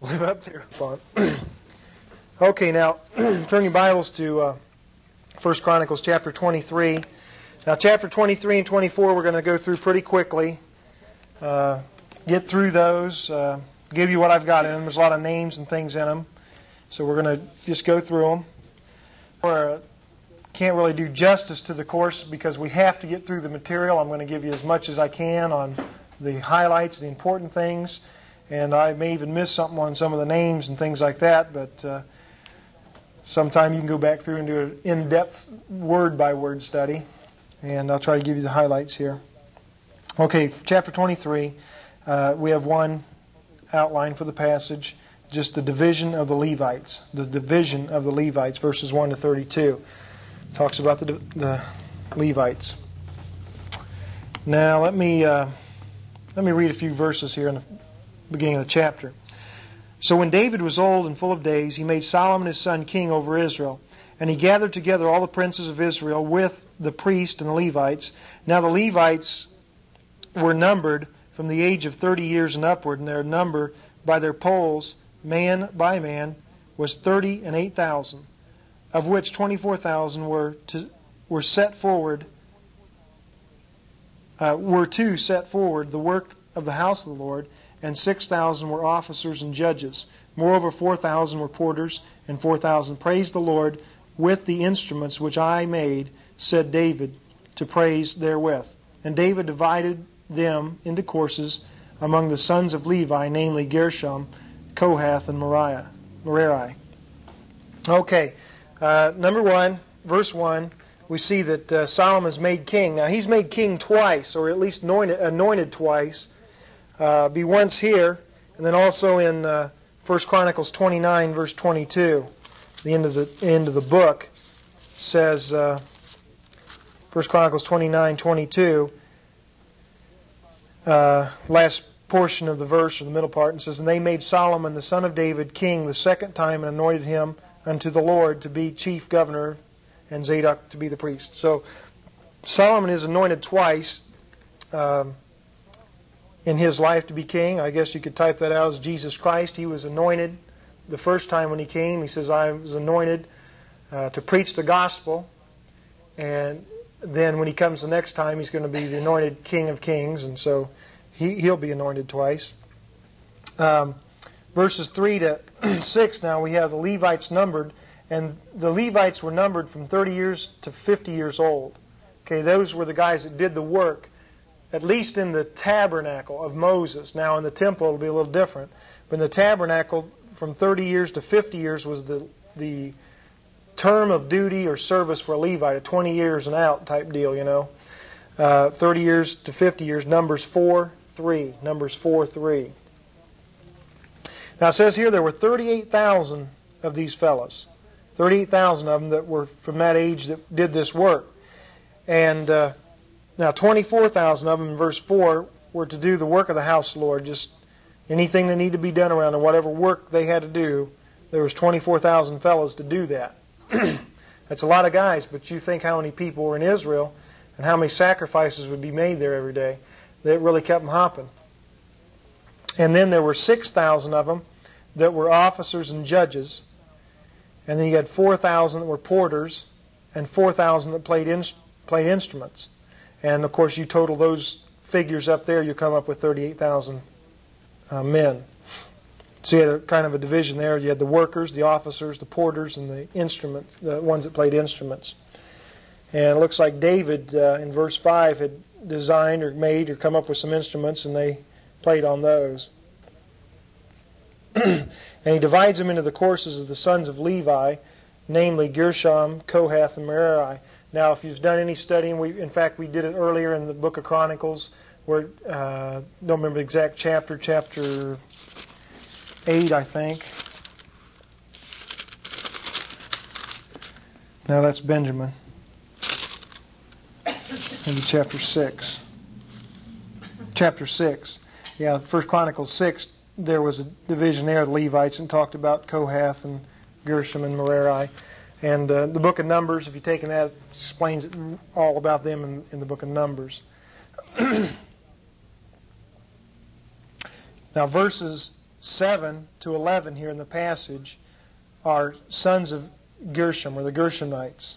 live up to your Okay, now turn your Bibles to 1 Chronicles chapter 23. Now, chapter 23 and 24 we're going to go through pretty quickly. Get through those, give you what I've got in them. There's a lot of names and things in them, so we're going to just go through them. Can't really do justice to the course because we have to get through the material. I'm going to give you as much as I can on the highlights, the important things, and I may even miss something on some of the names and things like that, but sometime you can go back through and do an in-depth word-by-word study, and I'll try to give you the highlights here. Okay, chapter 23, we have one outline for the passage, just the division of the Levites. The division of the Levites, verses 1 to 32. Talks about the Levites. Now, let me read a few verses here in the beginning of the chapter. So when David was old and full of days, he made Solomon his son king over Israel. And he gathered together all the princes of Israel with the priests and the Levites. Now the Levites were numbered from the age of 30 years and upward, and their number by their polls, man by man, was 38,000, of which 24,000 were to set forward the work of the house of the Lord, and 6,000 were officers and judges. Moreover, 4,000 were porters, and 4,000 praised the Lord with the instruments which I made, said David, to praise therewith. And David divided them into courses among the sons of Levi, namely Gershom, Kohath, and Merari. Okay, number 1, verse 1, we see that Solomon's made king. Now, he's made king twice, or at least anointed twice. Be once here, and then also in 1 Chronicles 29, verse 22. The end of the book says, 1 Chronicles 29, 22, last portion of the verse, or the middle part, and says, And they made Solomon the son of David king the second time, and anointed him unto the Lord to be chief governor, and Zadok to be the priest. So Solomon is anointed twice in his life to be king. I guess you could type that out as Jesus Christ. He was anointed the first time when he came. He says, I was anointed to preach the gospel. And then when he comes the next time, he's going to be the anointed King of Kings. And so he'll be anointed twice. Verses 3 to 6 now, we have the Levites numbered. And the Levites were numbered from 30 years to 50 years old. Okay, those were the guys that did the work, at least in the tabernacle of Moses. Now in the temple it'll be a little different. But in the tabernacle, from 30 years to 50 years was the term of duty or service for a Levite, a 20 years and out type deal, 30 years to 50 years, Numbers 4:3. Numbers 4:3. Now it says here there were 38,000 of these fellows. 38,000 of them that were from that age that did this work. And now 24,000 of them in verse 4 were to do the work of the house of the Lord, just anything that needed to be done around, and whatever work they had to do, there was 24,000 fellows to do that. That's a lot of guys, but you think how many people were in Israel and how many sacrifices would be made there every day. That really kept them hopping. And then there were 6,000 of them that were officers and judges. And then you had 4,000 that were porters and 4,000 that played instruments. And, of course, you total those figures up there, you come up with 38,000 men. So you had kind of a division there. You had the workers, the officers, the porters, and the ones that played instruments. And it looks like David, in verse 5, had designed or made or come up with some instruments, and they played on those. And he divides them into the courses of the sons of Levi, namely Gershom, Kohath, and Merari. Now, if you've done any studying, we did it earlier in the book of Chronicles, where, don't remember the exact chapter 8, I think. No, that's Benjamin. Maybe chapter 6. Chapter 6. Yeah, 1 Chronicles 6, there was a division there of the Levites and talked about Kohath and Gershom and Merari. And the book of Numbers, if you've taken that, it explains all about them in the book of Numbers. Now verses 7 to 11 here in the passage are sons of Gershom, or the Gershonites.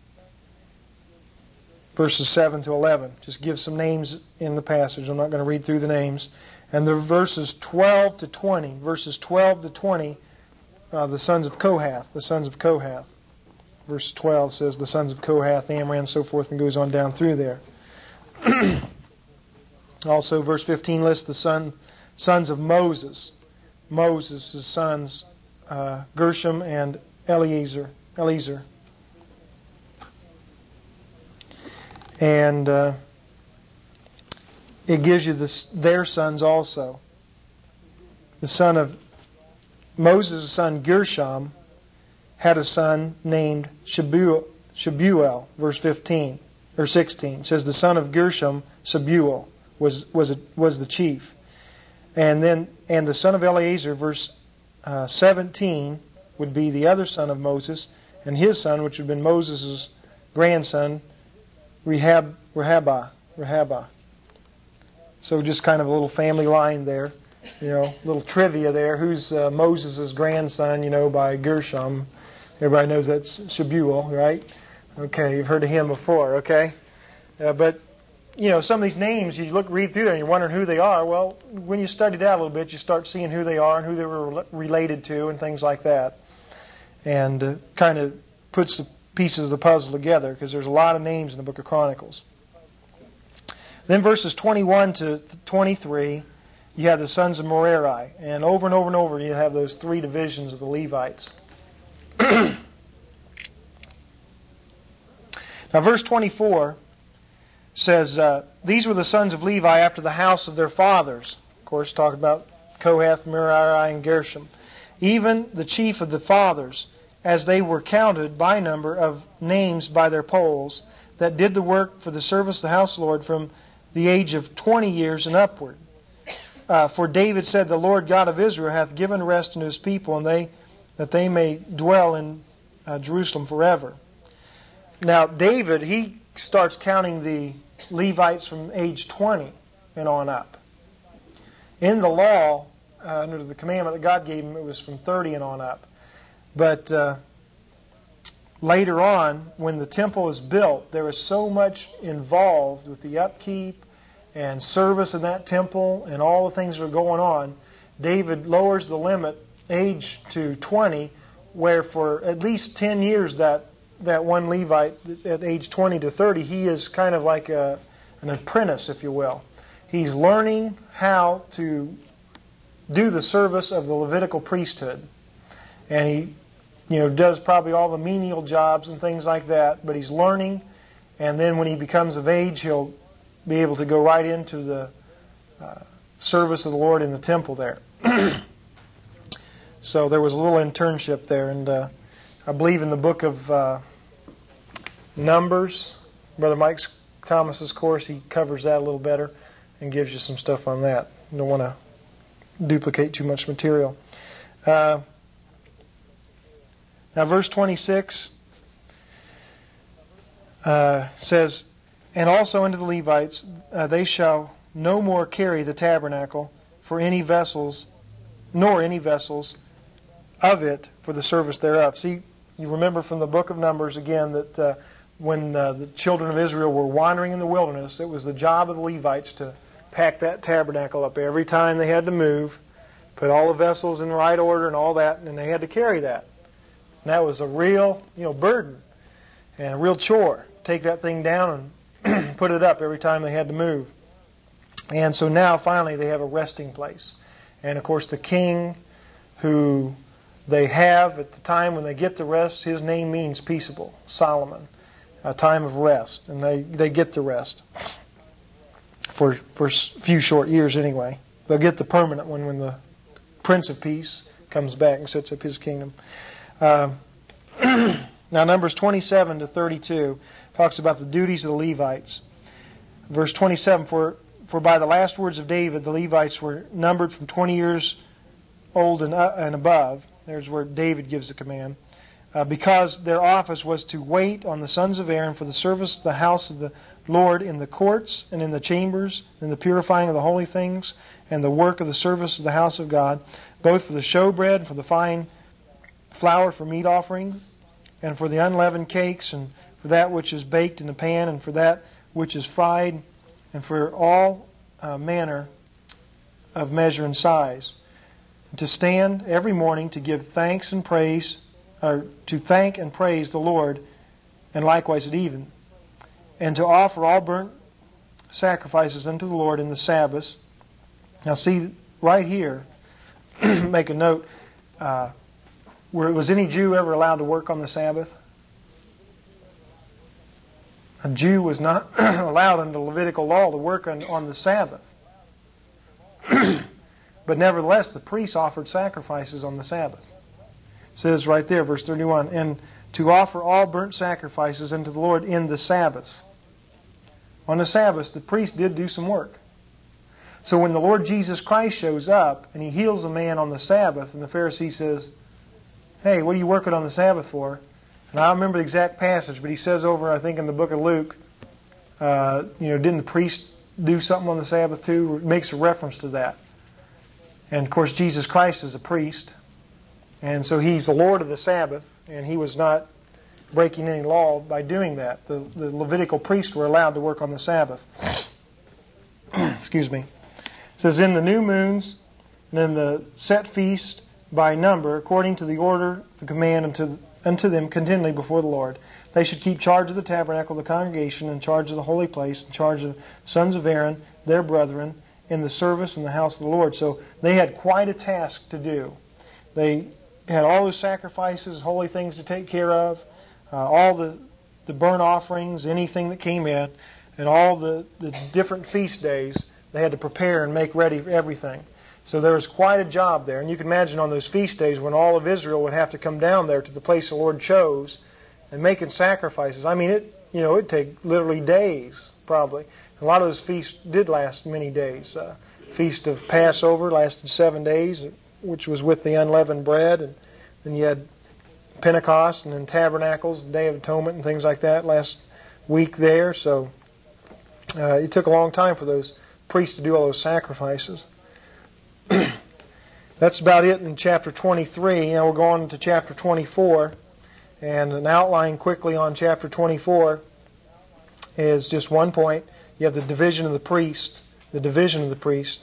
Verses 7 to 11. Just give some names in the passage. I'm not going to read through the names. And the verses 12 to 20. Verses 12 to 20, the sons of Kohath. The sons of Kohath. Verse 12 says the sons of Kohath, Amram, and so forth, and goes on down through there. Also, verse 15 lists the sons of Moses. Moses' sons, Gershom and Eleazar. And it gives you their sons also. The son of Moses' son Gershom had a son named Shebuel, verse 15 or 16. It says the son of Gershom, Shebuel, was the chief. And the son of Eleazar, verse 17, would be the other son of Moses, and his son, which would have been Moses' grandson, Rehabah. So just kind of a little family line there, little trivia there. Who's Moses' grandson, by Gershom? Everybody knows that's Shebuel, right? Okay, you've heard of him before, okay? But some of these names, you read through them, and you're wondering who they are. Well, when you study that a little bit, you start seeing who they are and who they were related to and things like that. And kind of puts the pieces of the puzzle together, because there's a lot of names in the book of Chronicles. Then verses 21 to 23, you have the sons of Merari. And over you have those three divisions of the Levites. Now verse 24 says, these were the sons of Levi after the house of their fathers. Of course, talking about Kohath, Merari, and Gershom. Even the chief of the fathers, as they were counted by number of names by their polls, that did the work for the service of the house of the Lord from the age of 20 years and upward. For David said, the Lord God of Israel hath given rest unto his people, and that they may dwell in Jerusalem forever. Now, David, he starts counting the Levites from age 20 and on up. In the law, under the commandment that God gave him, it was from 30 and on up. But later on, when the temple was built, there was so much involved with the upkeep and service in that temple and all the things that were going on. David lowers the limit age to 20, where for at least 10 years that one Levite at age 20 to 30, he is kind of like an apprentice, if you will. He's learning how to do the service of the Levitical priesthood. And he does probably all the menial jobs and things like that, but he's learning, and then when he becomes of age, he'll be able to go right into the service of the Lord in the temple there. So there was a little internship there, and I believe in the book of Numbers, Brother Mike Thomas's course, he covers that a little better and gives you some stuff on that. You don't want to duplicate too much material. Now, verse 26 says, and also unto the Levites, they shall no more carry the tabernacle for any vessels, nor any vessels of it for the service thereof. See, you remember from the book of Numbers again that when the children of Israel were wandering in the wilderness, it was the job of the Levites to pack that tabernacle up every time they had to move, put all the vessels in the right order and all that, and they had to carry that. And that was a real, burden and a real chore. Take that thing down and put it up every time they had to move. And so now finally they have a resting place. And of course the king who they have at the time when they get the rest, his name means peaceable, Solomon, a time of rest. And they get the rest for a few short years anyway. They'll get the permanent one when the Prince of Peace comes back and sets up his kingdom. Now Numbers 27 to 32 talks about the duties of the Levites. Verse 27, for by the last words of David, the Levites were numbered from 20 years old and above. There's where David gives the command. Because their office was to wait on the sons of Aaron for the service of the house of the Lord in the courts and in the chambers, in the purifying of the holy things, and the work of the service of the house of God, both for the showbread and for the fine flour for meat offering, and for the unleavened cakes, and for that which is baked in the pan, and for that which is fried, and for all manner of measure and size. To stand every morning to give thanks and praise, or to thank and praise the Lord, and likewise at even, and to offer all burnt sacrifices unto the Lord in the Sabbaths. Now see, right here, make a note, was any Jew ever allowed to work on the Sabbath? A Jew was not allowed under Levitical law to work on the Sabbath. But nevertheless, the priests offered sacrifices on the Sabbath. It says right there, verse 31, and to offer all burnt sacrifices unto the Lord in the Sabbaths. On the Sabbath, the priest did do some work. So when the Lord Jesus Christ shows up and He heals a man on the Sabbath, and the Pharisee says, hey, what are you working on the Sabbath for? And I don't remember the exact passage, but he says over, I think in the book of Luke, didn't the priest do something on the Sabbath too? It makes a reference to that. And of course, Jesus Christ is a priest, and so He's the Lord of the Sabbath, and He was not breaking any law by doing that. The Levitical priests were allowed to work on the Sabbath. Excuse me. It says, in the new moons, and in the set feast by number, according to the order, the command unto them continually before the Lord. They should keep charge of the tabernacle of the congregation, and charge of the holy place, and charge of the sons of Aaron, their brethren, in the service in the house of the Lord. So they had quite a task to do. They had all those sacrifices, holy things to take care of, all the burnt offerings, anything that came in, and all the different feast days. They had to prepare and make ready for everything. So there was quite a job there. And you can imagine on those feast days when all of Israel would have to come down there to the place the Lord chose and making sacrifices. I mean, it'd take literally days, probably. A lot of those feasts did last many days. Feast of Passover lasted 7 days, which was with the unleavened bread. And then you had Pentecost, and then Tabernacles, the Day of Atonement, and things like that last week there. So it took a long time for those priests to do all those sacrifices. That's about it in chapter 23. Now we'll go on to chapter 24. And an outline quickly on chapter 24 is just one point. You have the division of the priest. The division of the priest.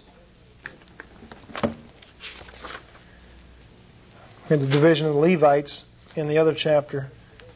And the division of the Levites in the other chapter.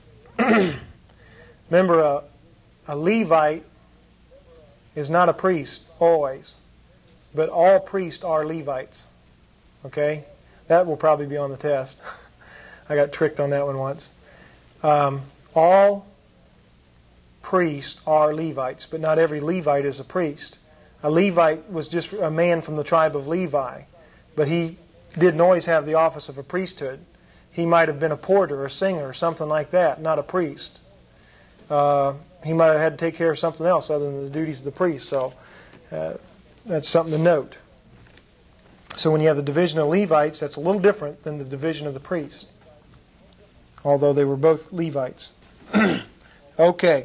Remember, a Levite is not a priest always. But all priests are Levites. Okay? That will probably be on the test. I got tricked on that one once. All priests are Levites, but not every Levite is a priest. A Levite was just a man from the tribe of Levi, but he didn't always have the office of a priesthood. He might have been a porter or a singer or something like that, not a priest. He might have had to take care of something else other than the duties of the priest. So that's something to note. So when you have the division of Levites, that's a little different than the division of the priests, although they were both Levites. Okay.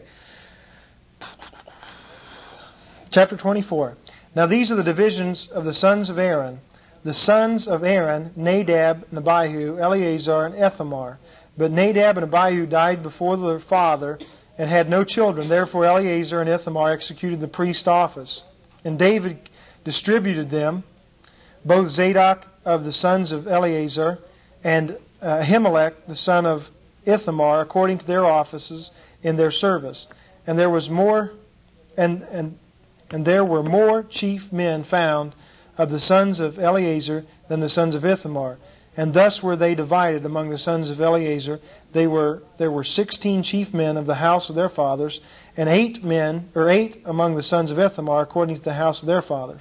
Chapter 24. Now these are the divisions of the sons of Aaron. The sons of Aaron, Nadab and Abihu, Eleazar and Ithamar. But Nadab and Abihu died before their father and had no children. Therefore Eleazar and Ithamar executed the priest office. And David distributed them, both Zadok of the sons of Eleazar and Ahimelech the son of Ithamar, according to their offices in their service. And there was more, and there were more chief men found of the sons of Eleazar than the sons of Ithamar. And thus were they divided among the sons of Eleazar. There were 16 chief men of the house of their fathers, and 8 among the sons of Ithamar, according to the house of their fathers.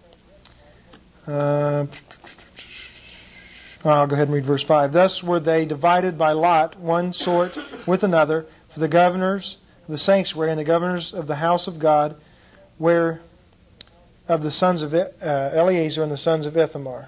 I'll go ahead and read verse 5. Thus were they divided by lot, one sort with another, for the governors of the sanctuary and the governors of the house of God, where of the sons of Eleazar and the sons of Ithamar.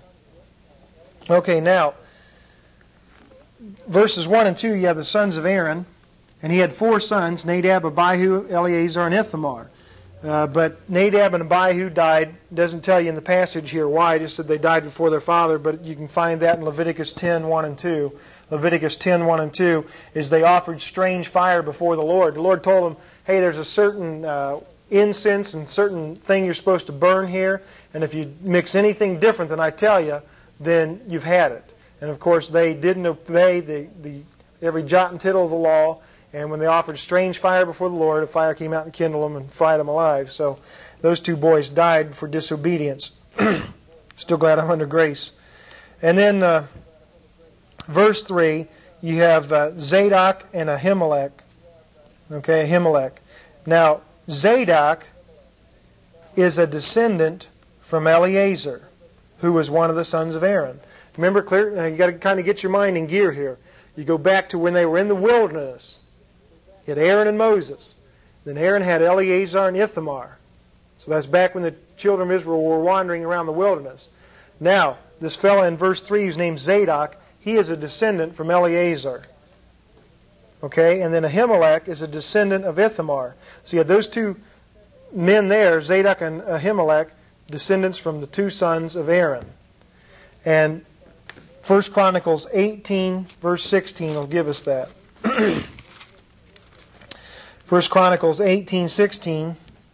Okay, now, verses 1 and 2, you have the sons of Aaron. And he had 4 sons, Nadab, Abihu, Eleazar, and Ithamar. But Nadab and Abihu died. It doesn't tell you in the passage here why. It just said they died before their father, but you can find that in Leviticus 10:1 and 2. Leviticus 10:1 and 2 is they offered strange fire before the Lord. The Lord told them, hey, there's a certain incense and certain thing you're supposed to burn here, and if you mix anything different than I tell you, then you've had it. And of course they didn't obey the every jot and tittle of the law, and when they offered strange fire before the Lord, a fire came out and kindled them and fried them alive. So those 2 boys died for disobedience. Still glad I'm under grace. And then verse 3, you have Zadok and Ahimelech. Okay, Ahimelech. Now, Zadok is a descendant from Eleazar, who was one of the sons of Aaron. Remember, clear. You got to kind of get your mind in gear here. You go back to when they were in the wilderness. You had Aaron and Moses. Then Aaron had Eleazar and Ithamar. So that's back when the children of Israel were wandering around the wilderness. Now, this fellow in verse 3 who's named Zadok, he is a descendant from Eleazar. Okay, and then Ahimelech is a descendant of Ithamar. So you had those 2 men there, Zadok and Ahimelech, descendants from the 2 sons of Aaron. And 1 Chronicles 18, verse 16 will give us that. 1 Chronicles 18:16.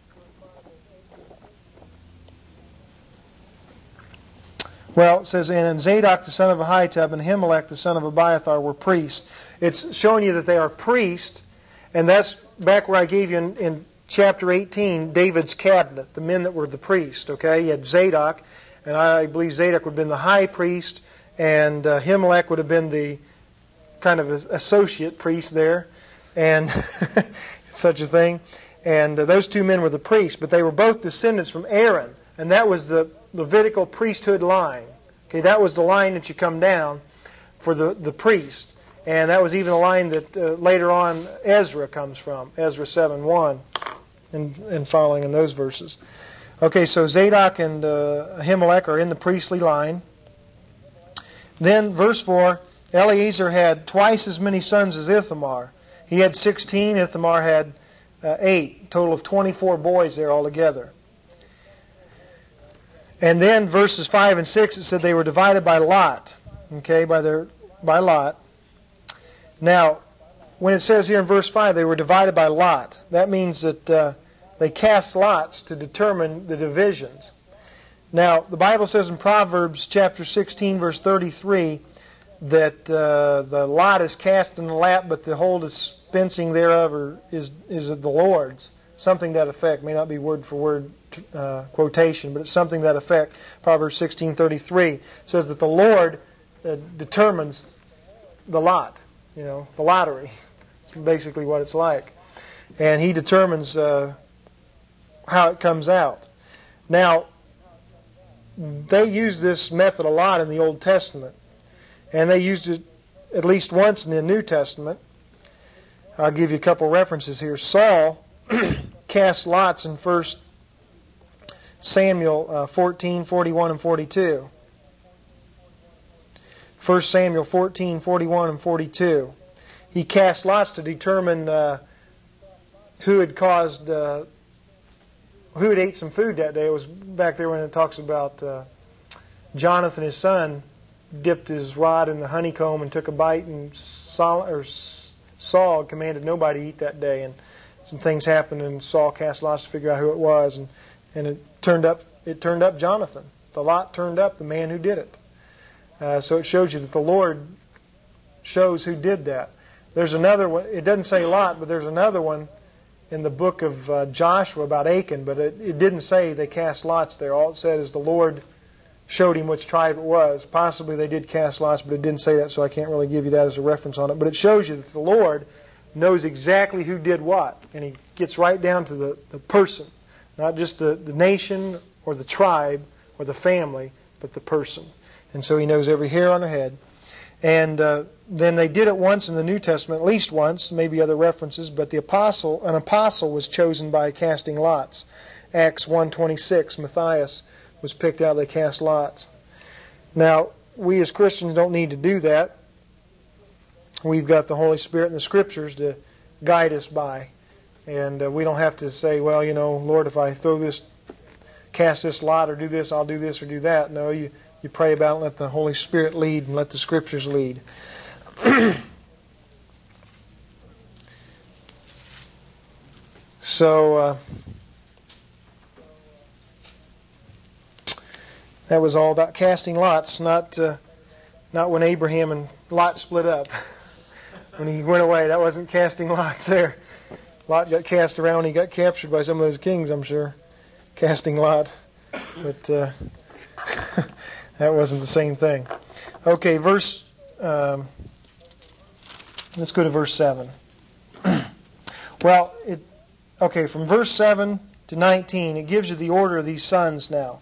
Well, it says, and Zadok the son of Ahitub and Ahimelech the son of Abiathar were priests. It's showing you that they are priests, and that's back where I gave you in chapter 18, David's cabinet, the men that were the priests. Okay, you had Zadok, and I believe Zadok would have been the high priest, and Ahimelech would have been the kind of associate priest there, and such a thing. And those 2 men were the priests, but they were both descendants from Aaron, and that was the Levitical priesthood line. Okay, that was the line that you come down for the priest. And that was even the line that later on Ezra comes from, Ezra 7:1 and following in those verses. Okay, so Zadok and Ahimelech are in the priestly line. Then verse 4, Eleazar had twice as many sons as Ithamar. He had 16, Ithamar had 8, total of 24 boys there altogether. And then verses 5 and 6, it said they were divided by lot. Okay, by lot. Now, when it says here in verse 5, they were divided by lot, that means that they cast lots to determine the divisions. Now, the Bible says in Proverbs chapter 16, verse 33, that the lot is cast in the lap, but the whole dispensing thereof is the Lord's. Something to that effect. May not be word for word quotation, but it's something to that effect. Proverbs 16:33 says that the Lord determines the lot. The lottery. It's basically what it's like. And He determines how it comes out. Now, they use this method a lot in the Old Testament. And they used it at least once in the New Testament. I'll give you a couple references here. Saul cast lots in 1 Samuel 14, 41, and 42. 1 Samuel 14, 41, and 42. He cast lots to determine who had caused, who had ate some food that day. It was back there when it talks about Jonathan, his son, dipped his rod in the honeycomb and took a bite, and Saul commanded nobody to eat that day. And some things happened, and Saul cast lots to figure out who it was, and it turned up Jonathan. The lot turned up the man who did it. So it shows you that the Lord shows who did that. There's another one. It doesn't say Lot, but there's another one in the book of Joshua about Achan, but it didn't say they cast lots there. All it said is the Lord showed him which tribe it was. Possibly they did cast lots, but it didn't say that, so I can't really give you that as a reference on it. But it shows you that the Lord knows exactly who did what, and He gets right down to the person, not just the nation or the tribe or the family, but the person. And so He knows every hair on their head. And then they did it once in the New Testament, at least once, maybe other references, but an apostle was chosen by casting lots. Acts 1:26, Matthias was picked out, they cast lots. Now, we as Christians don't need to do that. We've got the Holy Spirit and the Scriptures to guide us by. And we don't have to say, well, Lord, if I cast this lot or do this, I'll do this or do that. No, you pray about it and let the Holy Spirit lead and let the Scriptures lead. So that was all about casting lots, not when Abraham and Lot split up. When he went away, that wasn't casting lots there. Lot got cast around. He got captured by some of those kings, I'm sure, casting lot. But that wasn't the same thing. Okay, let's go to verse 7. Well, from verse 7 to 19, it gives you the order of these sons now.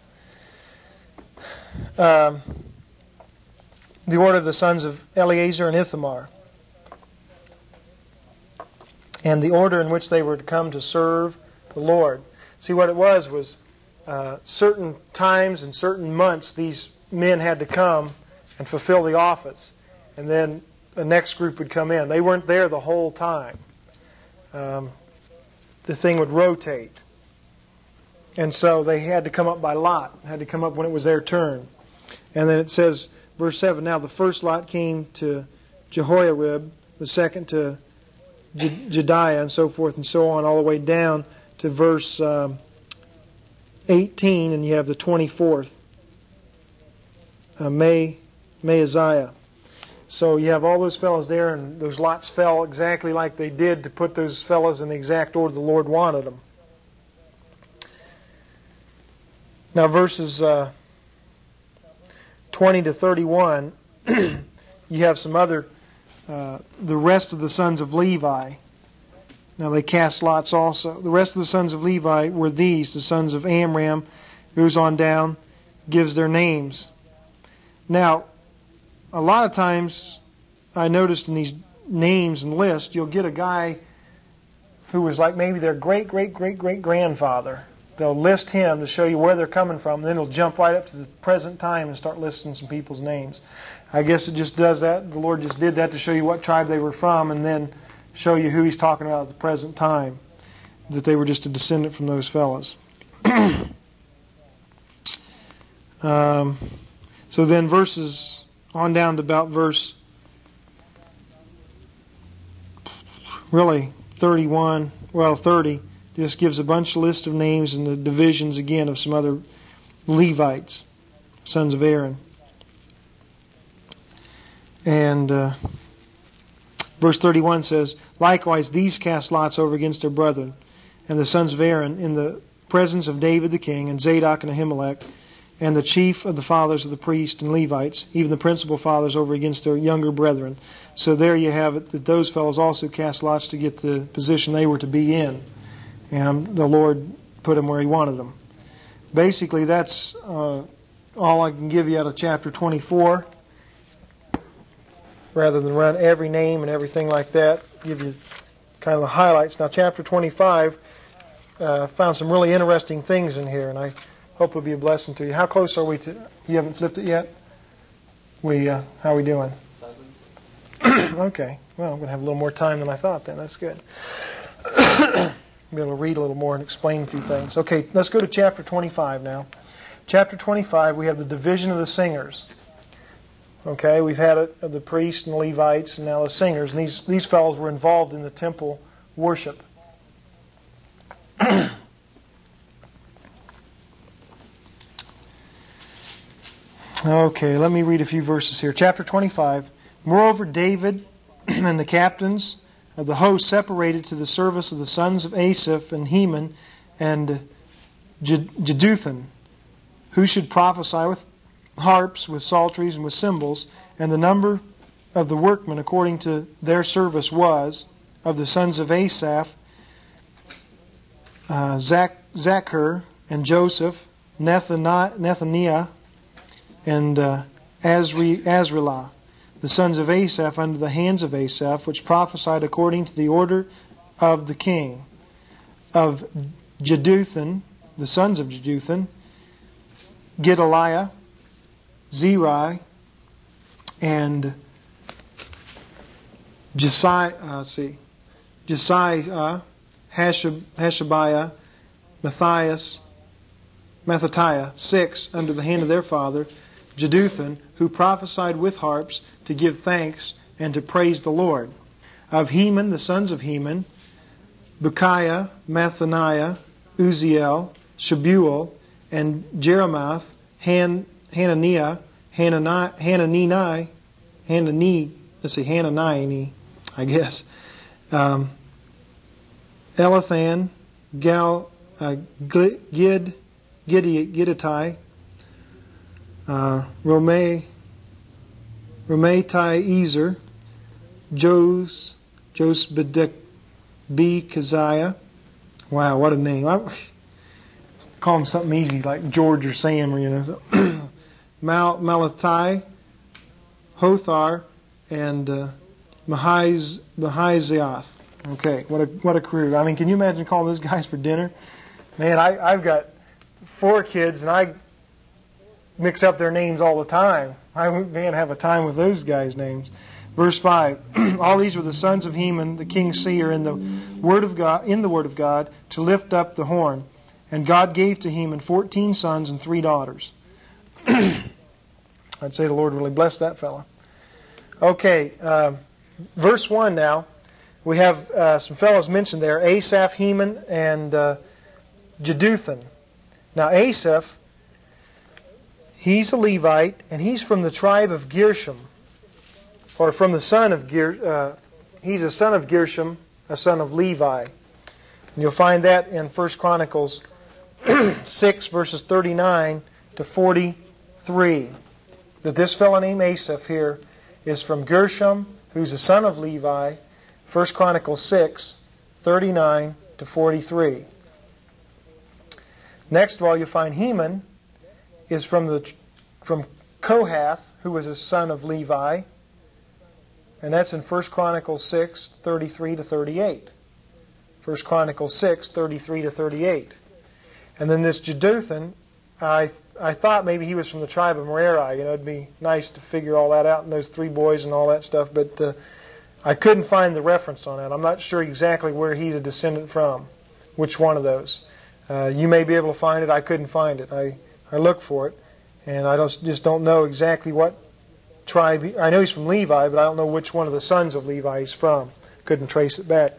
The order of the sons of Eleazar and Ithamar. And the order in which they were to come to serve the Lord. See, what it was certain times and certain months these men had to come and fulfill the office. And then the next group would come in. They weren't there the whole time. The thing would rotate. And so they had to come up by lot. Had to come up when it was their turn. And then it says, verse 7, now the first lot came to Jehoiarib, the second to Jediah, and so forth and so on, all the way down to verse 18, and you have the 24th, Maaziah. So you have all those fellows there, and those lots fell exactly like they did to put those fellows in the exact order the Lord wanted them. Now verses 20 to 31, you have some other, the rest of the sons of Levi. Now they cast lots also. The rest of the sons of Levi were these, the sons of Amram. Goes on down, gives their names. Now, a lot of times, I noticed in these names and lists, you'll get a guy who was like maybe their great-great-great-great-grandfather. They'll list him to show you where they're coming from, and then it'll jump right up to the present time and start listing some people's names. I guess it just does that. The Lord just did that to show you what tribe they were from, and then show you who He's talking about at the present time, that they were just a descendant from those fellows. So then verses on down to about verse 30, just gives a bunch of list of names and the divisions again of some other Levites, sons of Aaron. And verse 31 says, likewise these cast lots over against their brethren, and the sons of Aaron, in the presence of David the king, and Zadok and Ahimelech, and the chief of the fathers of the priests and Levites, even the principal fathers over against their younger brethren. So there you have it, that those fellows also cast lots to get the position they were to be in. And the Lord put them where He wanted them. Basically, that's all I can give you out of chapter 24. Rather than run every name and everything like that, give you kind of the highlights. Now, chapter 25, found some really interesting things in here, and I hope it'll be a blessing to you. How close are we to? You haven't flipped it yet? How are we doing? Okay. Well, I'm going to have a little more time than I thought then. That's good. Be able to read a little more and explain a few things. Okay, let's go to chapter 25 now. Chapter 25, we have the division of the singers. Okay, we've had it of the priests and the Levites, and now the singers. And these fellows were involved in the temple worship. Okay, let me read a few verses here. Chapter 25. Moreover, David and the captains of the host separated to the service of the sons of Asaph and Heman and Jeduthun, who should prophesy with harps, with psalteries, and with cymbals. And the number of the workmen according to their service was, of the sons of Asaph, Zachar and Joseph, Nethaniah, and Azrilah, the sons of Asaph under the hands of Asaph, which prophesied according to the order of the king. Of Jeduthun, the sons of Jeduthun, Gedaliah, Zeri, and Jeshaiah Jesiah, Hashabiah, Mathathiah, 6, under the hand of their father, Jeduthun, who prophesied with harps to give thanks and to praise the Lord. Of Heman, the sons of Heman, Bechiah, Mathaniah, Uziel, Shebuel, and Jeremoth, Hanani, I guess. Elathan, Giddatai, Rometai-Ezer, Josbedekeziah. Wow, what a name. I call him something easy like George or Sam, or, you know. Malathi, Hothar, and Mahizioth. Okay, what a crew. I mean, can you imagine calling those guys for dinner? Man, I've got 4 kids, and I mix up their names all the time. I can't have a time with those guys' names. Verse 5. All these were the sons of Heman, the king's seer, in the word of God, to lift up the horn. And God gave to Heman 14 sons and 3 daughters. I'd say the Lord really blessed that fella. Okay, verse 1 now. We have some fellows mentioned there, Asaph, Heman, and Jeduthun. Now Asaph, he's a Levite, and he's from the tribe of Gershom, or from the son of he's a son of Gershom, a son of Levi. And you'll find that in 1 Chronicles 6, verses 39 to 43. That this fellow named Asaph here is from Gershom, who's a son of Levi. 1 Chronicles 6, 39 to 43. Next of all, you'll find Heman is from Kohath, who was a son of Levi. And that's in 1 Chronicles 6, 33 to 38. 1 Chronicles 6, 33 to 38. And then this Jeduthun, I thought maybe he was from the tribe of Merari. You know, it'd be nice to figure all that out, and those 3 boys and all that stuff, but I couldn't find the reference on that. I'm not sure exactly where he's a descendant from, which one of those. You may be able to find it. I couldn't find it. I looked for it, and I just don't know exactly what tribe. I know he's from Levi, but I don't know which one of the sons of Levi he's from. Couldn't trace it back.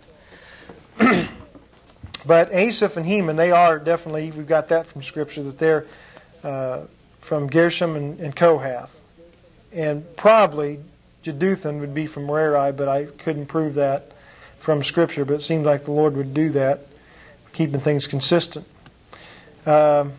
But Asaph and Heman, they are definitely, we've got that from Scripture, that they're from Gershom and Kohath. And probably Jeduthun would be from Merari, but I couldn't prove that from Scripture. But it seems like the Lord would do that, keeping things consistent. Now,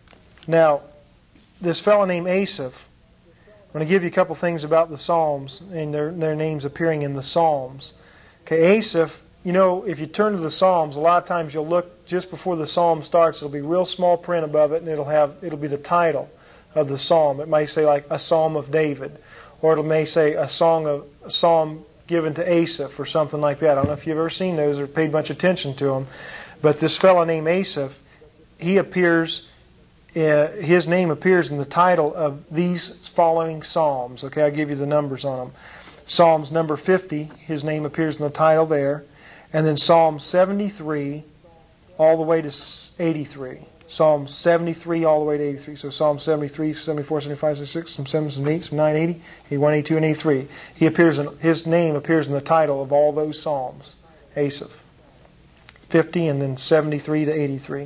this fellow named Asaph, I'm going to give you a couple things about the Psalms and their names appearing in the Psalms. Okay, Asaph, you know, if you turn to the Psalms, a lot of times you'll look just before the Psalm starts. It'll be real small print above it, and it'll be the title of the Psalm. It may say like a Psalm of David, or it may say a Psalm given to Asaph, or something like that. I don't know if you've ever seen those or paid much attention to them, but this fellow named Asaph, he appears. His name appears in the title of these following Psalms. Okay, I'll give you the numbers on them. Psalms number 50, his name appears in the title there. And then Psalm 73 all the way to 83. Psalm 73 all the way to 83. So Psalm 73, 74, 75, 76, 77, 78, 79, 80, 81, 82, and 83. His name appears in the title of all those Psalms. Asaph. 50 and then 73 to 83.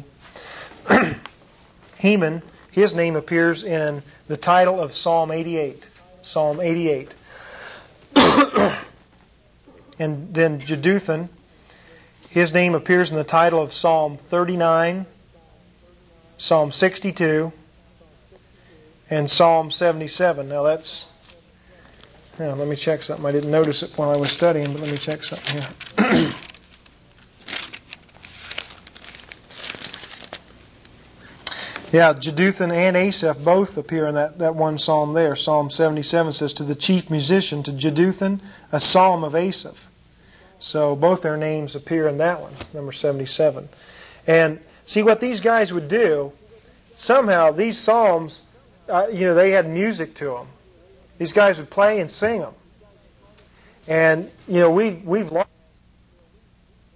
Heman, his name appears in the title of Psalm 88. Psalm 88. And then Jeduthun, his name appears in the title of Psalm 39, Psalm 62, and Psalm 77. Now let me check something. I didn't notice it while I was studying, but let me check something here. Yeah, Jeduthun and Asaph both appear in that one psalm there. Psalm 77 says, to the chief musician, to Jeduthun, a psalm of Asaph. So both their names appear in that one, number 77. And see what these guys would do, somehow these psalms, they had music to them. These guys would play and sing them. And, we've lost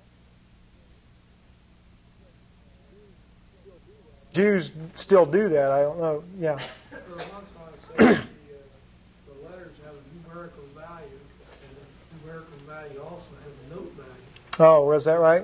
Jews still do that. I don't know. Yeah. So once I say the letters have a numerical value, and the numerical value also has a note value. Oh, was that right?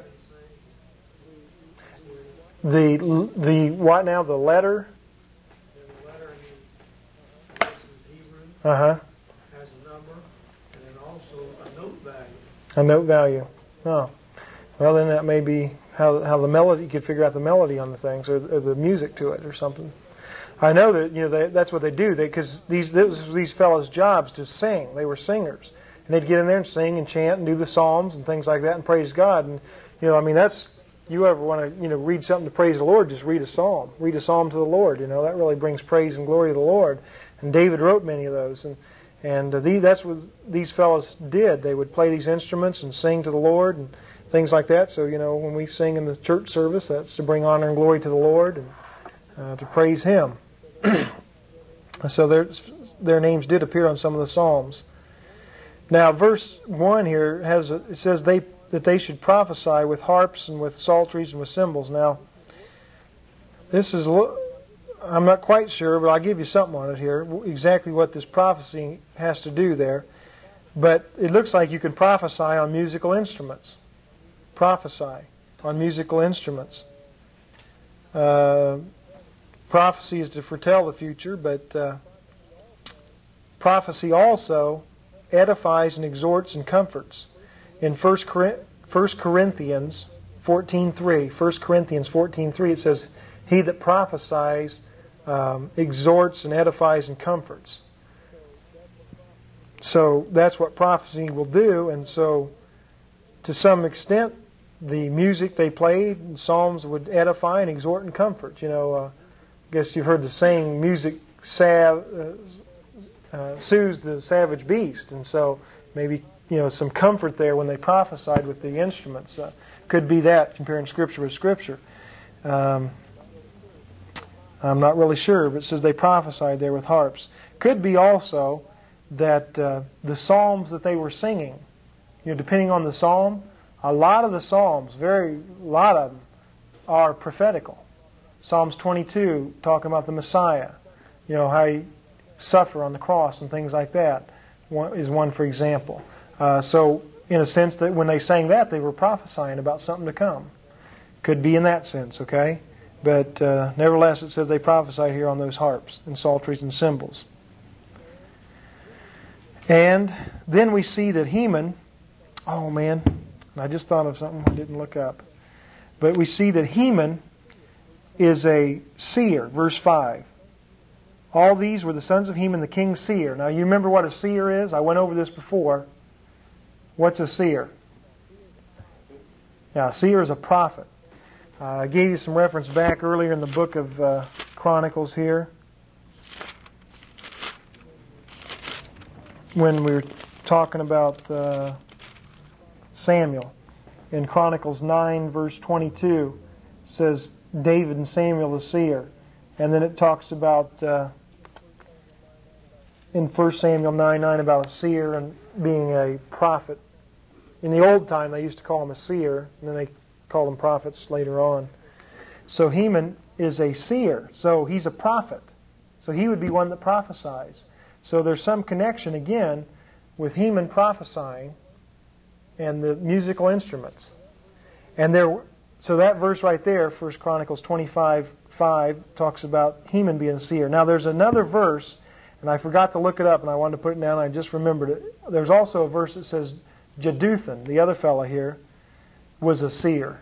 The what now? The letter? The letter in Hebrew Uh-huh. has a number, and then also a note value. A note value. Oh. Well, then that may be how the melody, you could figure out the melody on the things, or the music to it or something. I know that, that's what they do, because these fellows' jobs to sing. They were singers. And they'd get in there and sing and chant and do the psalms and things like that and praise God. And, that's, you ever want to, read something to praise the Lord, just read a psalm. Read a psalm to the Lord, that really brings praise and glory to the Lord. And David wrote many of those. And that's what these fellows did. They would play these instruments and sing to the Lord and things like that. So, when we sing in the church service, that's to bring honor and glory to the Lord and to praise Him. So their names did appear on some of the Psalms. Now, verse 1 here it says that they should prophesy with harps and with psalteries and with cymbals. Now, this is, I'm not quite sure, but I'll give you something on it here, exactly what this prophecy has to do there. But it looks like you can prophesy on musical instruments. Prophesy on musical instruments. Prophecy is to foretell the future, but prophecy also edifies and exhorts and comforts. In 1 Corinthians 14:3, 1 Corinthians 14:3, it says, "He that prophesies exhorts and edifies and comforts." So that's what prophecy will do, and so to some extent, the music they played, and psalms would edify and exhort and comfort. I guess you've heard the saying, music soothes the savage beast, and so maybe some comfort there when they prophesied with the instruments. Could be that, comparing Scripture with Scripture. I'm not really sure, but it says they prophesied there with harps. Could be also that the psalms that they were singing, depending on the psalm, a lot of the psalms, a lot of them, are prophetical. Psalms 22, talking about the Messiah, how He suffered on the cross and things like that, is one for example. So, in a sense, that when they sang that, they were prophesying about something to come. Could be in that sense, okay? But nevertheless, it says they prophesy here on those harps and psalteries and cymbals. And then we see that Heman, oh man, I just thought of something I didn't look up. But we see that Heman is a seer, verse 5. All these were the sons of Heman, the king's seer. Now, you remember what a seer is? I went over this before. What's a seer? Now, a seer is a prophet. I gave you some reference back earlier in the book of Chronicles here, when we were talking about Samuel. In Chronicles 9, verse 22, it says, David and Samuel the seer. And then it talks about, in 1 Samuel 9:9, about a seer and being a prophet. In the old time, they used to call him a seer, and then they called them prophets later on. So Heman is a seer, so he's a prophet. So he would be one that prophesies. So there's some connection, again, with Heman prophesying and the musical instruments. And so that verse right there, 1 Chronicles 25:5, talks about Heman being a seer. Now there's another verse, and I forgot to look it up, and I wanted to put it down, and I just remembered it. There's also a verse that says Jeduthun, the other fellow here, was a seer.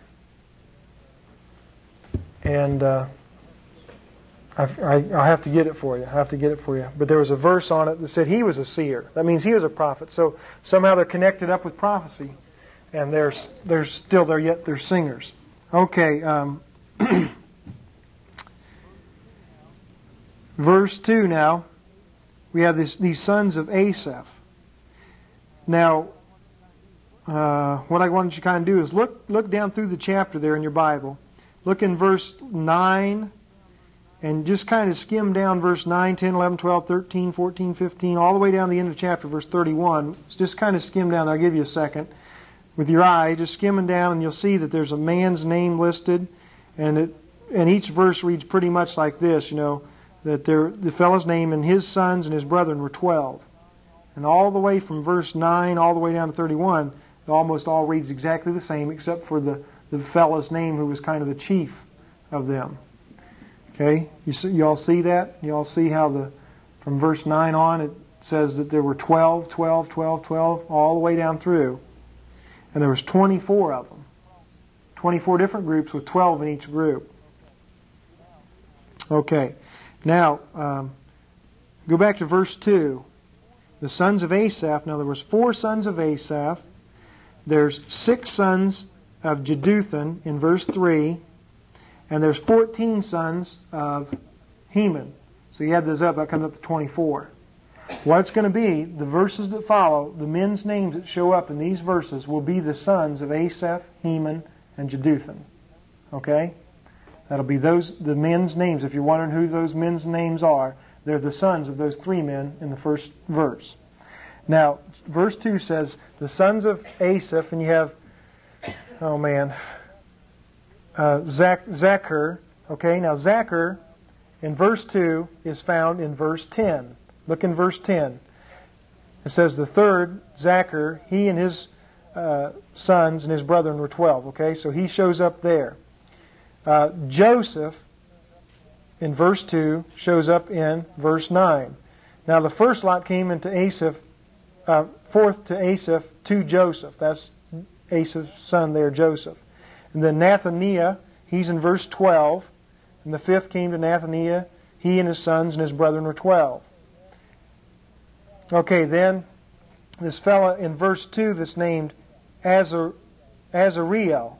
And I have to get it for you. But there was a verse on it that said he was a seer. That means he was a prophet. So somehow they're connected up with prophecy, and they're still there, yet they're singers. Okay. Verse 2 now. We have these sons of Asaph. Now, what I wanted you to kind of do is look down through the chapter there in your Bible. Look in verse 9, and just kind of skim down verse 9, 10, 11, 12, 13, 14, 15, all the way down to the end of chapter, verse 31. Just kind of skim down. I'll give you a second. With your eye, just skimming down, and you'll see that there's a man's name listed, and and each verse reads pretty much like this, that the fellow's name and his sons and his brethren were 12. And all the way from verse 9 all the way down to 31, it almost all reads exactly the same except for the fellow's name who was kind of the chief of them. Okay? You all see that? You all see how from verse 9 on it says that there were 12, 12, 12, 12, all the way down through. And there was 24 of them. 24 different groups with 12 in each group. Okay. Now, go back to verse 2. The sons of Asaph. Now, there was 4 sons of Asaph. There's 6 sons of Jeduthun in verse 3. And there's 14 sons of Heman. So you add those up, that comes up to 24. What it's going to be, the verses that follow, the men's names that show up in these verses will be the sons of Asaph, Heman, and Jeduthun. Okay? That'll be the men's names. If you're wondering who those men's names are, they're the sons of those 3 men in the first verse. Now, verse 2 says, the sons of Asaph, and you have, Zachar. Okay, now Zachar in verse 2 is found in verse 10. Look in verse 10. It says the third, Zachar, he and his sons and his brethren were 12. Okay, so he shows up there. Joseph in verse 2 shows up in verse 9. Now the first lot came into Asaph, fourth to Asaph to Joseph. That's Asaph's son there, Joseph. And then Nathaniah, he's in verse 12. And the fifth came to Nathaniah, he and his sons and his brethren were 12. Okay, then this fellow in verse 2 that's named Azariel,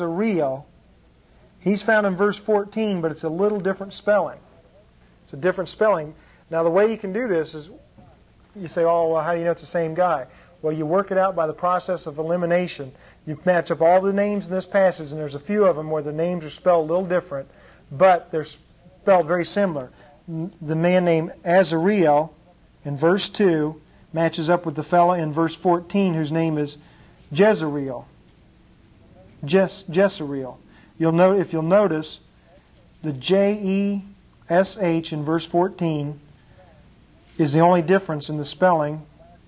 he's found in verse 14, but it's a little different spelling. It's a different spelling. Now the way you can do this is, you say, oh, well, how do you know it's the same guy? Well, you work it out by the process of elimination. You match up all the names in this passage, and there's a few of them where the names are spelled a little different, but they're spelled very similar. The man named Azariel in verse 2 matches up with the fellow in verse 14 whose name is Jezreel. Jezreel. If you'll notice, the Jesh in verse 14 is the only difference in the spelling.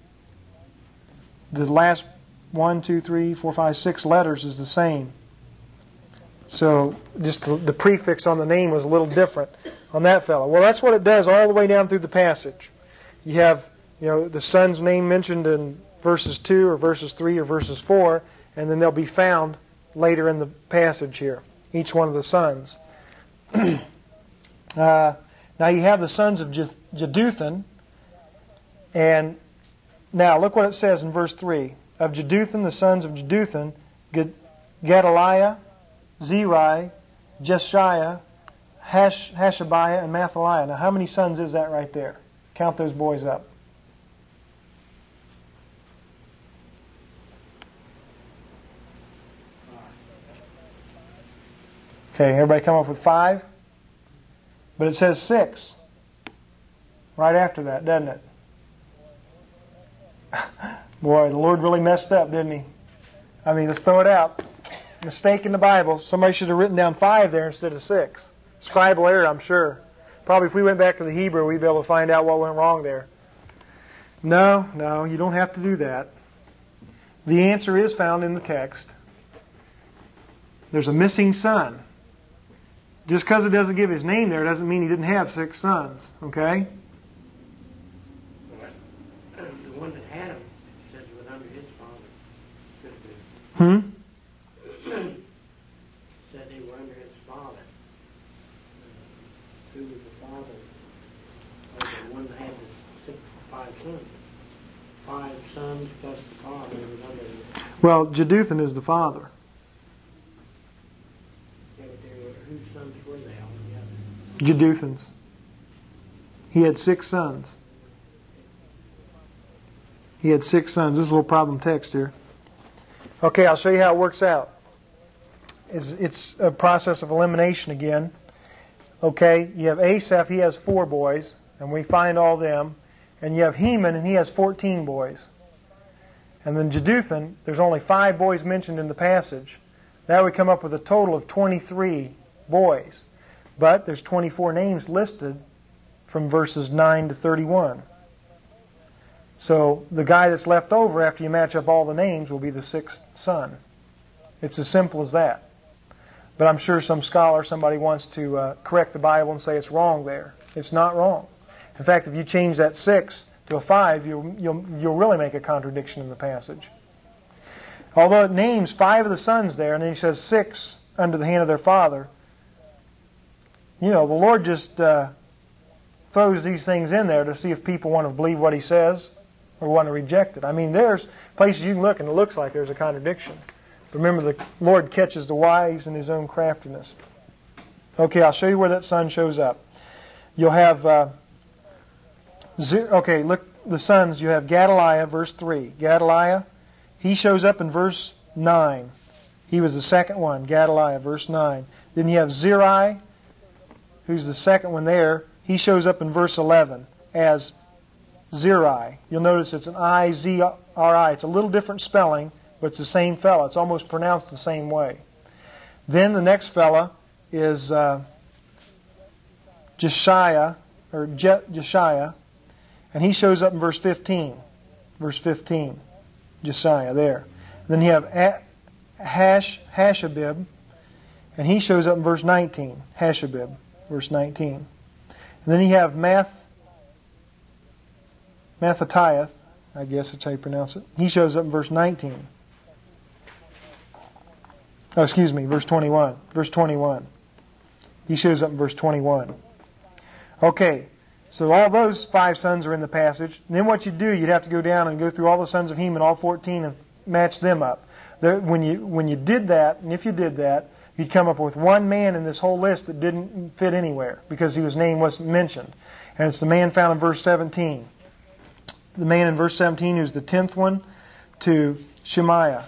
The last 1, 2, 3, 4, 5, 6 letters is the same. So just the prefix on the name was a little different on that fellow. Well, that's what it does all the way down through the passage. You have, the son's name mentioned in verses 2 or verses 3 or verses 4, and then they'll be found later in the passage here, each one of the sons. Now you have the sons of Jeduthun, and now look what it says in verse 3. Of Jeduthun, the sons of Jeduthun, Gedaliah, Zeri, Jeshiah, Hashabiah, and Mathaliah. Now how many sons is that right there? Count those boys up. Okay, everybody come up with 5? But it says 6 right after that, doesn't it? Boy, the Lord really messed up, didn't He? I mean, let's throw it out. Mistake in the Bible. Somebody should have written down 5 there instead of 6. Scribal error, I'm sure. Probably if we went back to the Hebrew, we'd be able to find out what went wrong there. No, you don't have to do that. The answer is found in the text. There's a missing son. Just because it doesn't give his name there doesn't mean he didn't have 6 sons. Okay? The one that had him said he was under his father. Said they were under his father. Who was the father of the one that had the 5 sons? 5 sons plus the father was under him. Well, Jeduthun is the father. Whose sons were they all together? Jeduthun's. He had 6 sons. He had 6 sons. This is a little problem text here. Okay, I'll show you how it works out. It's a process of elimination again. Okay, you have Asaph, he has 4 boys, and we find all them. And you have Heman, and he has 14 boys. And then Jeduthun, there's only 5 boys mentioned in the passage. That would come up with a total of 23 boys. But there's 24 names listed from verses 9 to 31. So the guy that's left over after you match up all the names will be the sixth son. It's as simple as that. But I'm sure some scholar, somebody wants to correct the Bible and say it's wrong there. It's not wrong. In fact, if you change that 6 to a 5, you'll really make a contradiction in the passage. Although it names 5 of the sons there, and then he says 6 under the hand of their father, the Lord just throws these things in there to see if people want to believe what He says or want to reject it. I mean, there's places you can look and it looks like there's a contradiction. Remember, the Lord catches the wise in His own craftiness. Okay, I'll show you where that son shows up. You'll have, look, the sons, you have Gedaliah, verse 3. Gedaliah, he shows up in verse 9. He was the second one, Gedaliah, verse 9. Then you have Zeri, who's the second one there. He shows up in verse 11 as Zeri. You'll notice it's an I-Z-R-I. It's a little different spelling, but it's the same fella. It's almost pronounced the same way. Then the next fella is Jeshaiah, and he shows up in verse 15. Verse 15, Jeshaiah there. Then you have Hashabib, and he shows up in verse 19. Hashabib, verse 19. And then you have Mathathiah, I guess that's how you pronounce it. He shows up in verse 19. Oh, excuse me, verse 21. Verse 21. He shows up in verse 21. Okay, so all those 5 sons are in the passage. And then what you do, you'd have to go down and go through all the sons of Heman, all 14, and match them up. When you did that, and if you did that, you'd come up with one man in this whole list that didn't fit anywhere because his name wasn't mentioned. And it's the man found in verse 17. The man in verse 17 who's the 10th one to Shemaiah.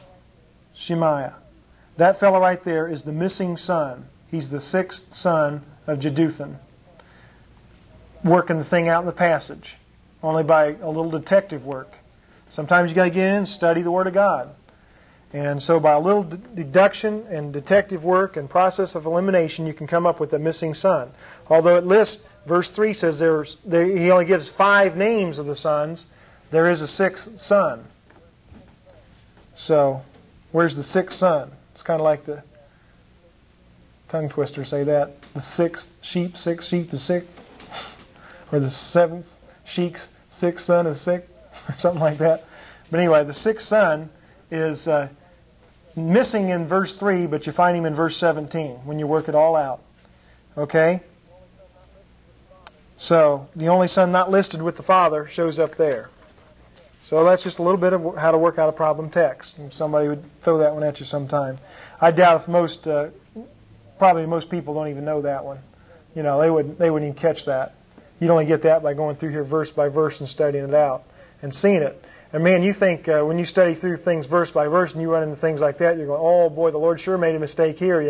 That fellow right there is the missing son. He's the 6th son of Jeduthun. Working the thing out in the passage. Only by a little detective work. Sometimes you got to get in and study the Word of God. And so by a little deduction and detective work and process of elimination, you can come up with a missing son. Although it lists, verse 3 says he only gives 5 names of the sons. There is a 6th son. So, where's the 6th son? It's kind of like the tongue twister say that. The 6th sheep is sick. Or the 7th sheep's 6th son is sick. Or something like that. But anyway, the 6th son is missing in verse 3, but you find him in verse 17 when you work it all out. Okay? So, the only son not listed with the father shows up there. So that's just a little bit of how to work out a problem text. And somebody would throw that one at you sometime. I doubt if probably most people don't even know that one. They wouldn't even catch that. You'd only get that by going through here verse by verse and studying it out and seeing it. And man, you think when you study through things verse by verse and you run into things like that, you're going, oh boy, the Lord sure made a mistake here,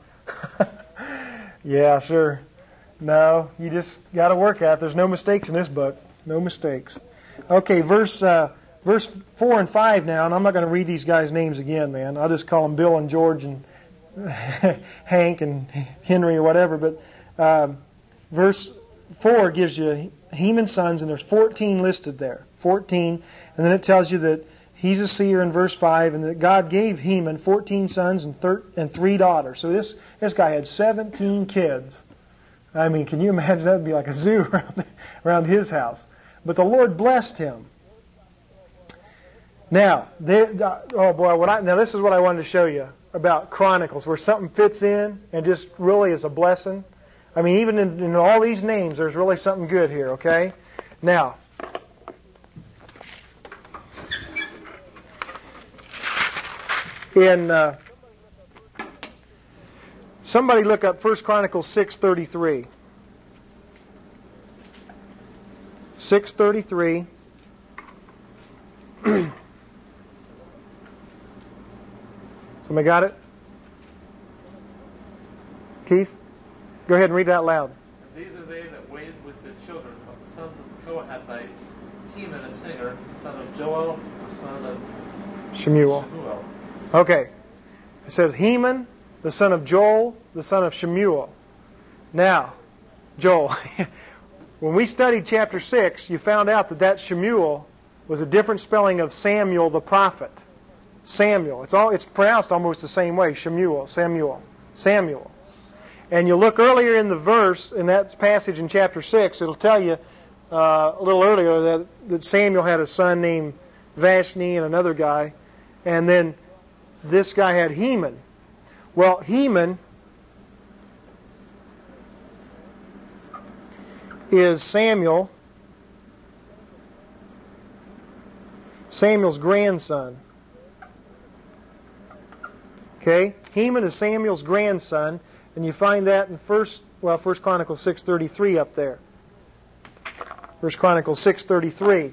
Yeah, sure. No, you just got to work at it. There's no mistakes in this book. No mistakes. Okay, verse 4 and 5 now, and I'm not going to read these guys' names again, man. I'll just call them Bill and George and Hank and Henry or whatever. But verse 4 gives you Heman's sons, and there's 14 listed there. 14. And then it tells you that he's a seer in verse 5, and that God gave Heman 14 sons and 3 daughters. So this guy had 17 kids. I mean, can you imagine? That would be like a zoo around his house. But the Lord blessed him. Now, now this is what I wanted to show you about Chronicles, where something fits in and just really is a blessing. I mean, even in all these names, there's really something good here, okay? Now, somebody look up 1 Chronicles 6:33. 6:33. Somebody got it? Keith? Go ahead and read it out loud. These are they that waited with the children of the sons of the Kohathites, Heman a singer, the son of Joel, the son of Shemuel. Okay. It says Heman, the son of Joel, the son of Shemuel. Now, Joel, when we studied chapter 6, you found out that Shemuel was a different spelling of Samuel the prophet. Samuel. It's pronounced almost the same way. Shemuel, Samuel, Samuel. And you look earlier in the verse, in that passage in chapter 6, it'll tell you a little earlier that Samuel had a son named Vashni and another guy. And then this guy had Heman. Well, Heman is Samuel's grandson. Okay? Heman is Samuel's grandson, and you find that in First Chronicles 6:33 up there. First Chronicles 6:33.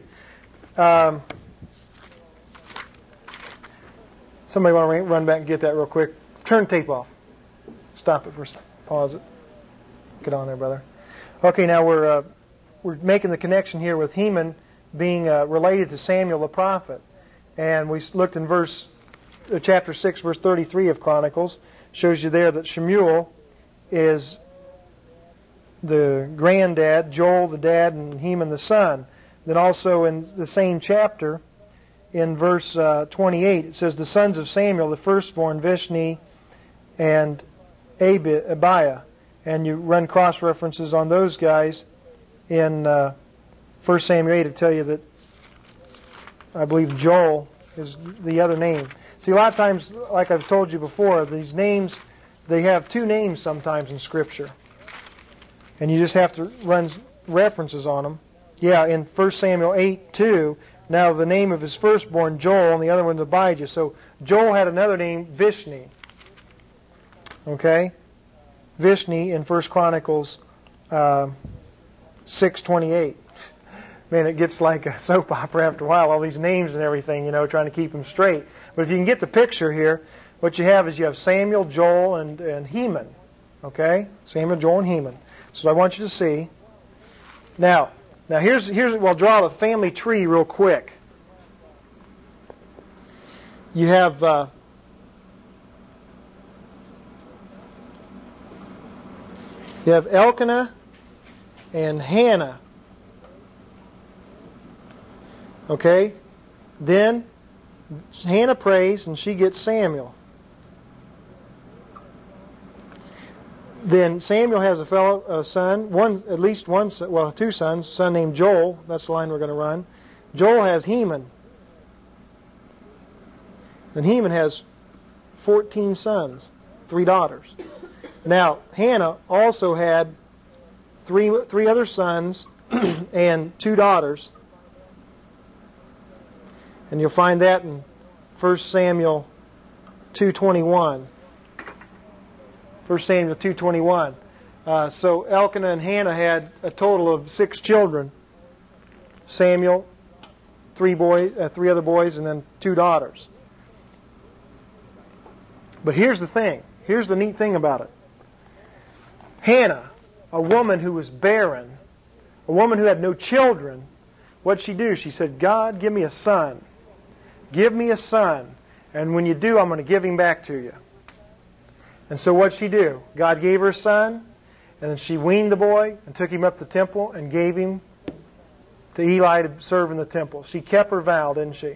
Somebody want to run back and get that real quick? Turn tape off. Stop it for a second. Pause it. Get on there, brother. Okay, now we're making the connection here with Heman being related to Samuel the prophet, and we looked in chapter 6, verse 33 of Chronicles. Shows you there that Shemuel is the granddad, Joel the dad, and Heman the son. Then also in the same chapter, in verse 28, it says, the sons of Samuel, the firstborn, Vishni and Abiah. And you run cross-references on those guys in 1 Samuel 8 to tell you that I believe Joel is the other name. See, a lot of times, like I've told you before, these names, they have two names sometimes in Scripture. And you just have to run references on them. Yeah, in 1 Samuel 8:2, now the name of his firstborn, Joel, and the other one, Abijah. So Joel had another name, Vishni. Okay? Vishni in 1 Chronicles 6:28. Man, it gets like a soap opera after a while, all these names and everything, trying to keep them straight. But if you can get the picture here, what you have is you have Samuel, Joel, and Heman. Okay? Samuel, Joel, and Heman. So I want you to see. Now we'll draw a family tree real quick. You have Elkanah and Hannah. Okay? Then Hannah prays and she gets Samuel. Then Samuel has a son, two sons, a son named Joel. That's the line we're going to run. Joel has Heman. And Heman has 14 sons, 3 daughters. Now, Hannah also had three other sons and 2 daughters. And you'll find that in 1 Samuel 2:21. 1 Samuel 2:21. So Elkanah and Hannah had a total of 6 children. Samuel, 3 other boys, and then 2 daughters. But here's the thing. Here's the neat thing about it. Hannah, a woman who was barren, a woman who had no children, what'd she do? She said, God, give me a son. Give me a son. And when you do, I'm going to give him back to you. And so what'd she do? God gave her a son, and then she weaned the boy and took him up to the temple and gave him to Eli to serve in the temple. She kept her vow, didn't she?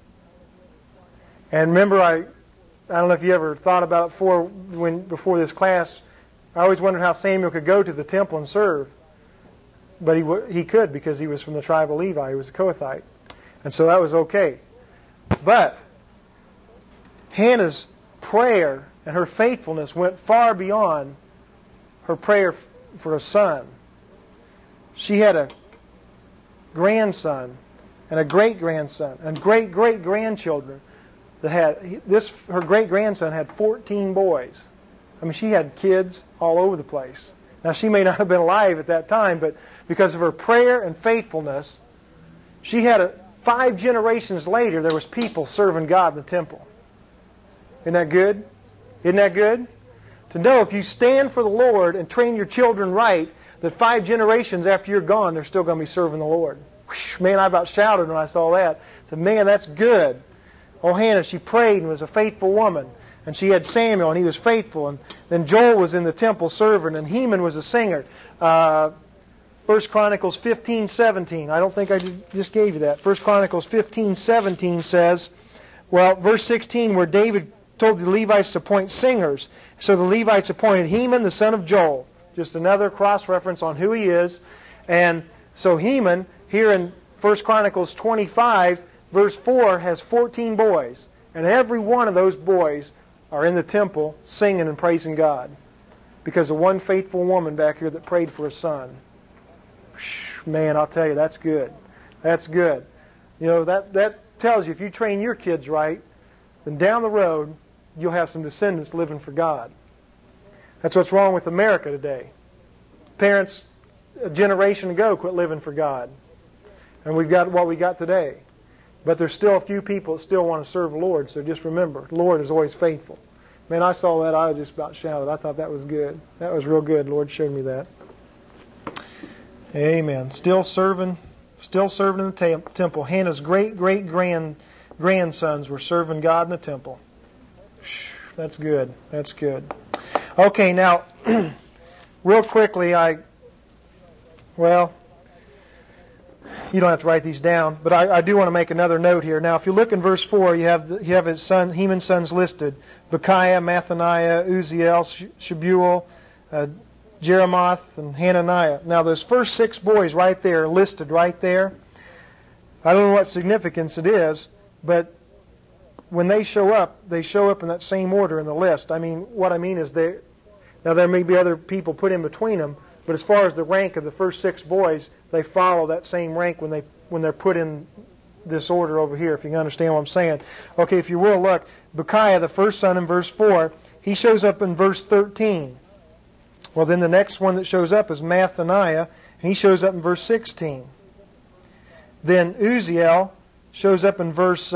And remember, I don't know if you ever thought about it before this class, I always wondered how Samuel could go to the temple and serve. But he could because he was from the tribe of Levi. He was a Kohathite. And so that was okay. But Hannah's prayer and her faithfulness went far beyond her prayer for a son. She had a grandson and a great-grandson and great-great-grandchildren that had her great-grandson had 14 boys. I mean, she had kids all over the place. Now, she may not have been alive at that time, but because of her prayer and faithfulness, she had 5 generations later, there was people serving God in the temple. Isn't that good? Isn't that good? To know if you stand for the Lord and train your children right, that 5 generations after you're gone, they're still going to be serving the Lord. Whew, man, I about shouted when I saw that. I said, man, that's good. Oh, Hannah, she prayed and was a faithful woman. And she had Samuel, and he was faithful. And then Joel was in the temple serving, and Heman was a singer. 1 Chronicles 15:17. I don't think I just gave you that. 1 Chronicles 15:17 says, well, verse 16, where David told the Levites to appoint singers. So the Levites appointed Heman, the son of Joel. Just another cross-reference on who he is. And so Heman, here in 1 Chronicles 25, verse 4, has 14 boys. And every one of those boys are in the temple singing and praising God. Because of one faithful woman back here that prayed for a son. Man, I'll tell you, that's good. That's good. You know, that tells you if you train your kids right, then down the road, you'll have some descendants living for God. That's what's wrong with America today. Parents a generation ago quit living for God. And we've got what we got today. But there's still a few people that still want to serve the Lord, so just remember, the Lord is always faithful. Man, I saw that, I was just about shouted. I thought that was good. That was real good. The Lord showed me that. Amen. Still serving in the temple. Hannah's great-great-grandsons were serving God in the temple. That's good. That's good. Okay, now, real quickly, you don't have to write these down, but I do want to make another note here. Now, if you look in verse 4, you have his son, Heman's sons listed: Bechiah, Mathaniah, Uzziel, Shebuel, Jeremoth, and Hananiah. Now, those first 6 boys right there, listed right there, I don't know what significance it is, but when they show up in that same order in the list. I mean, what I mean is now there may be other people put in between them, but as far as the rank of the first 6 boys, they follow that same rank when they're put in this order over here, if you can understand what I'm saying. Okay, if you will look, Bechiah, the first son in verse 4, he shows up in verse 13. Well, then the next one that shows up is Mathaniah, and he shows up in verse 16. Then Uzziel shows up in verse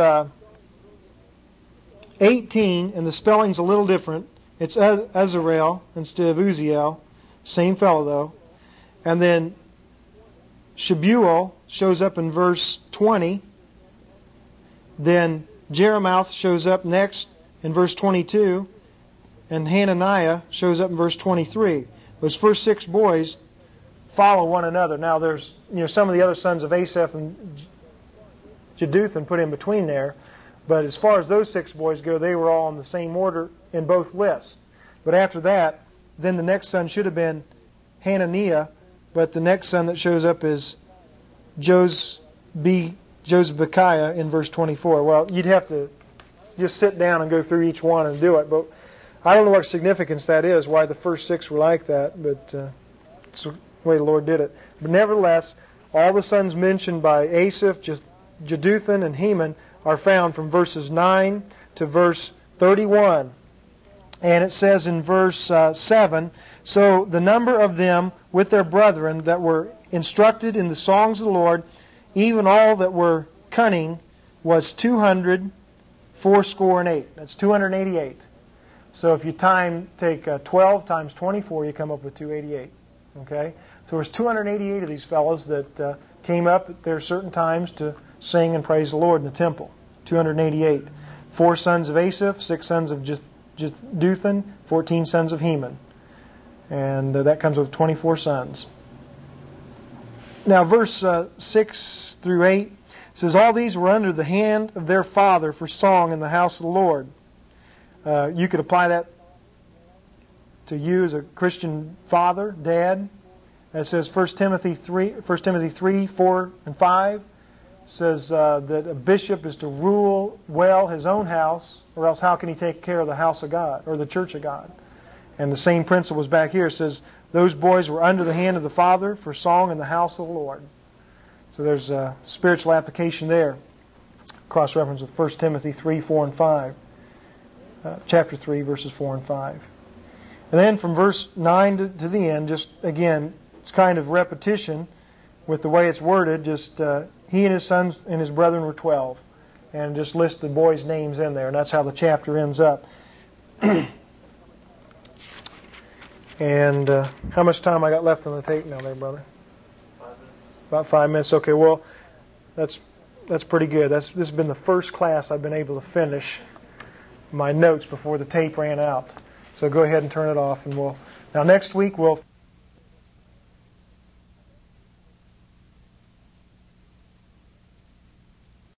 18, and the spelling's a little different. It's Azarel instead of Uzziel. Same fellow, though. And then Shebuel shows up in verse 20. Then Jeremoth shows up next in verse 22. And Hananiah shows up in verse 23. Those first 6 boys follow one another. Now there's some of the other sons of Asaph and Jeduthun put in between there. But as far as those 6 boys go, they were all in the same order in both lists. But after that, then the next son should have been Hananiah, but the next son that shows up is Josephiah in verse 24. Well, you'd have to just sit down and go through each one and do it, but I don't know what significance that is, why the first 6 were like that, but it's the way the Lord did it. But nevertheless, all the sons mentioned by Asaph, Jeduthun, and Heman are found from verses 9 to verse 31. And it says in verse 7, so the number of them with their brethren that were instructed in the songs of the Lord, even all that were cunning, was 280. That's 288. So if you take 12 times 24, you come up with 288. Okay? So there's 288 of these fellows that came up at their certain times to sing and praise the Lord in the temple. 288. 4 sons of Asaph, 6 sons of Jeduthun, 14 sons of Heman. And that comes with 24 sons. Now verse 6 through 8 says, all these were under the hand of their father for song in the house of the Lord. You could apply that to you as a Christian father, dad. It says 1 Timothy 3, 4, and 5 says that a bishop is to rule well his own house, or else how can he take care of the house of God, or the church of God? And the same principle is back here. It says those boys were under the hand of the Father for song in the house of the Lord. So there's a spiritual application there. Cross-reference with 1 Timothy 3, 4, and 5. Chapter 3, verses 4 and 5. And then from verse 9 to the end, just again, it's kind of repetition with the way it's worded. Just he and his sons and his brethren were 12. And just list the boys' names in there. And that's how the chapter ends up. And how much time I got left on the tape now there, brother? 5 minutes. About 5 minutes. Okay, well, that's pretty good. This has been the first class I've been able to finish my notes before the tape ran out. So go ahead and turn it off, and now next week we'll